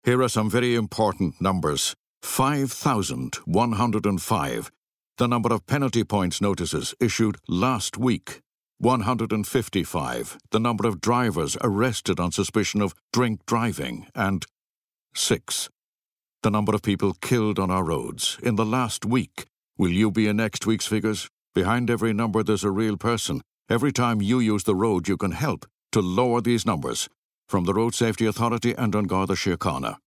Here are some very important numbers. 5,105, the number of penalty points notices issued last week. 155, the number of drivers arrested on suspicion of drink driving. And 6, the number of people killed on our roads in the last week. Will you be in next week's figures? Behind every number there's a real person. Every time you use the road you can help to lower these numbers. From the Road Safety Authority and An Garda Síochána.